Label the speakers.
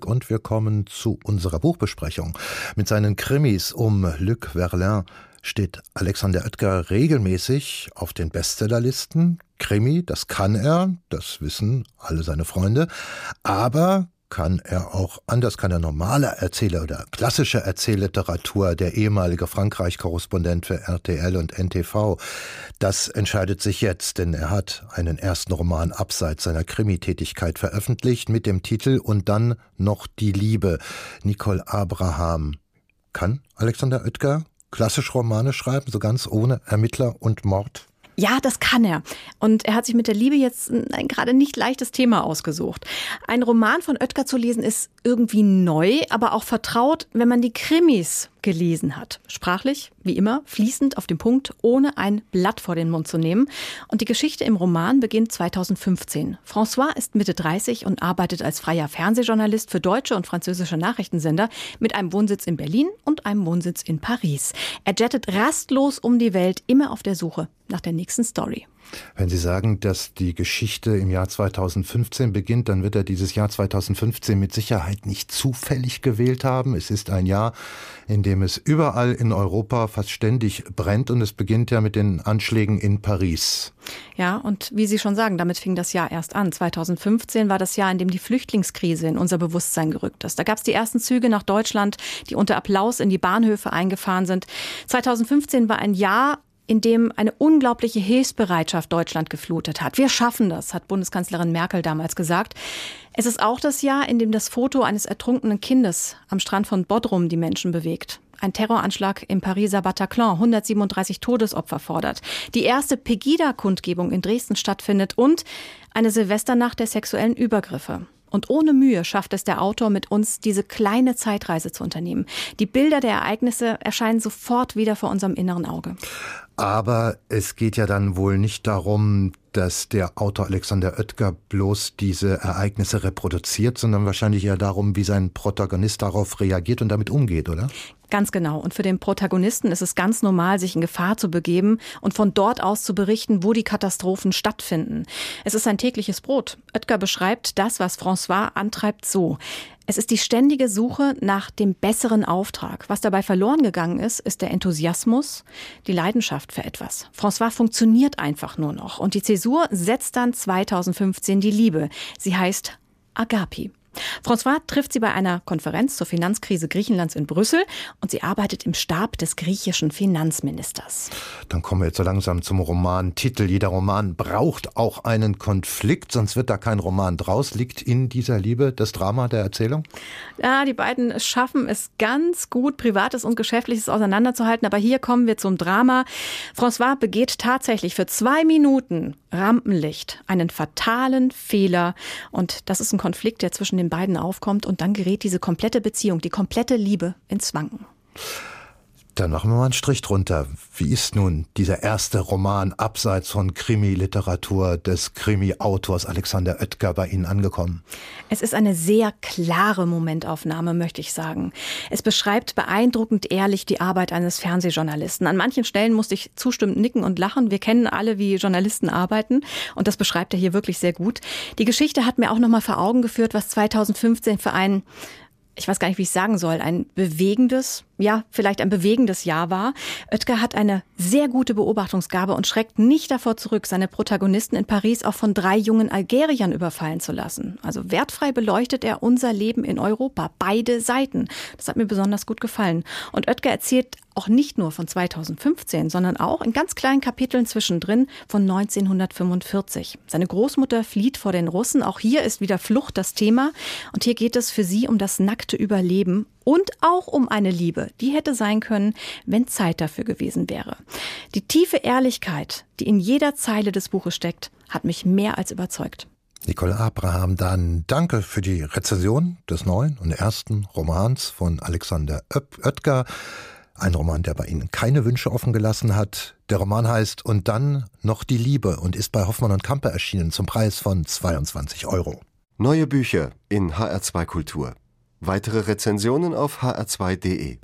Speaker 1: und wir kommen zu unserer Buchbesprechung. Mit seinen Krimis um Luc Verlin steht Alexander Oetker regelmäßig auf den Bestsellerlisten. Krimi, das kann er, das wissen alle seine Freunde, aber kann er auch anders, kann er normale Erzähler oder klassische Erzählliteratur, der ehemalige Frankreich-Korrespondent für RTL und NTV. Das entscheidet sich jetzt, denn er hat einen ersten Roman abseits seiner Krimitätigkeit veröffentlicht mit dem Titel Und dann noch die Liebe. Nicole Abraham. Kann Alexander Oetker klassische Romane schreiben, so ganz ohne Ermittler und Mord?
Speaker 2: Ja, das kann er. Und er hat sich mit der Liebe jetzt ein gerade nicht leichtes Thema ausgesucht. Ein Roman von Oetker zu lesen ist irgendwie neu, aber auch vertraut, wenn man die Krimis gelesen hat. Sprachlich, wie immer, fließend auf den Punkt, ohne ein Blatt vor den Mund zu nehmen. Und die Geschichte im Roman beginnt 2015. François ist Mitte 30 und arbeitet als freier Fernsehjournalist für deutsche und französische Nachrichtensender mit einem Wohnsitz in Berlin und einem Wohnsitz in Paris. Er jettet rastlos um die Welt, immer auf der Suche nach der nächsten Story.
Speaker 1: Wenn Sie sagen, dass die Geschichte im Jahr 2015 beginnt, dann wird er dieses Jahr 2015 mit Sicherheit nicht zufällig gewählt haben. Es ist ein Jahr, in dem es überall in Europa fast ständig brennt und es beginnt ja mit den Anschlägen in Paris.
Speaker 2: Ja, und wie Sie schon sagen, damit fing das Jahr erst an. 2015 war das Jahr, in dem die Flüchtlingskrise in unser Bewusstsein gerückt ist. Da gab es die ersten Züge nach Deutschland, die unter Applaus in die Bahnhöfe eingefahren sind. 2015 war ein Jahr, in dem eine unglaubliche Hilfsbereitschaft Deutschland geflutet hat. Wir schaffen das, hat Bundeskanzlerin Merkel damals gesagt. Es ist auch das Jahr, in dem das Foto eines ertrunkenen Kindes am Strand von Bodrum die Menschen bewegt. Ein Terroranschlag im Pariser Bataclan, 137 Todesopfer fordert. Die erste Pegida-Kundgebung in Dresden stattfindet und eine Silvesternacht der sexuellen Übergriffe. Und ohne Mühe schafft es der Autor mit uns, diese kleine Zeitreise zu unternehmen. Die Bilder der Ereignisse erscheinen sofort wieder vor unserem inneren Auge.
Speaker 1: Aber es geht ja dann wohl nicht darum, dass der Autor Alexander Oetker bloß diese Ereignisse reproduziert, sondern wahrscheinlich eher darum, wie sein Protagonist darauf reagiert und damit umgeht, oder?
Speaker 2: Ganz genau. Und für den Protagonisten ist es ganz normal, sich in Gefahr zu begeben und von dort aus zu berichten, wo die Katastrophen stattfinden. Es ist ein tägliches Brot. Oetker beschreibt das, was François antreibt, so: Es ist die ständige Suche nach dem besseren Auftrag. Was dabei verloren gegangen ist, ist der Enthusiasmus, die Leidenschaft für etwas. François funktioniert einfach nur noch. Und die Zäsur setzt dann 2015 die Liebe. Sie heißt Agapi. François trifft sie bei einer Konferenz zur Finanzkrise Griechenlands in Brüssel und sie arbeitet im Stab des griechischen Finanzministers.
Speaker 1: Dann kommen wir jetzt so langsam zum Romantitel. Jeder Roman braucht auch einen Konflikt, sonst wird da kein Roman draus. Liegt in dieser Liebe das Drama der Erzählung?
Speaker 2: Ja, die beiden schaffen es ganz gut, Privates und Geschäftliches auseinanderzuhalten. Aber hier kommen wir zum Drama. François begeht tatsächlich für 2 Minuten Rampenlicht einen fatalen Fehler. Und das ist ein Konflikt, der zwischen den beiden aufkommt. Und dann gerät diese komplette Beziehung, die komplette Liebe ins Wanken.
Speaker 1: Dann machen wir mal einen Strich drunter. Wie ist nun dieser erste Roman abseits von Krimi-Literatur des Krimi-Autors Alexander Oetker bei Ihnen angekommen?
Speaker 2: Es ist eine sehr klare Momentaufnahme, möchte ich sagen. Es beschreibt beeindruckend ehrlich die Arbeit eines Fernsehjournalisten. An manchen Stellen musste ich zustimmend nicken und lachen. Wir kennen alle, wie Journalisten arbeiten. Und das beschreibt er hier wirklich sehr gut. Die Geschichte hat mir auch noch mal vor Augen geführt, was 2015 für ein, ich weiß gar nicht, wie ich sagen soll, ein bewegendes, ja, vielleicht ein bewegendes Jahr war. Oetker hat eine sehr gute Beobachtungsgabe und schreckt nicht davor zurück, seine Protagonisten in Paris auch von 3 jungen Algeriern überfallen zu lassen. Also wertfrei beleuchtet er unser Leben in Europa, beide Seiten. Das hat mir besonders gut gefallen. Und Oetker erzählt auch nicht nur von 2015, sondern auch in ganz kleinen Kapiteln zwischendrin von 1945. Seine Großmutter flieht vor den Russen. Auch hier ist wieder Flucht das Thema. Und hier geht es für sie um das nackte Überleben und auch um eine Liebe, die hätte sein können, wenn Zeit dafür gewesen wäre. Die tiefe Ehrlichkeit, die in jeder Zeile des Buches steckt, hat mich mehr als überzeugt.
Speaker 1: Nicole Abraham, dann danke für die Rezension des neuen und ersten Romans von Alexander Oetker. Ein Roman, der bei Ihnen keine Wünsche offen gelassen hat. Der Roman heißt Und dann noch die Liebe und ist bei Hoffmann und Campe erschienen zum Preis von 22 €.
Speaker 3: Neue Bücher in HR2 Kultur. Weitere Rezensionen auf hr2.de.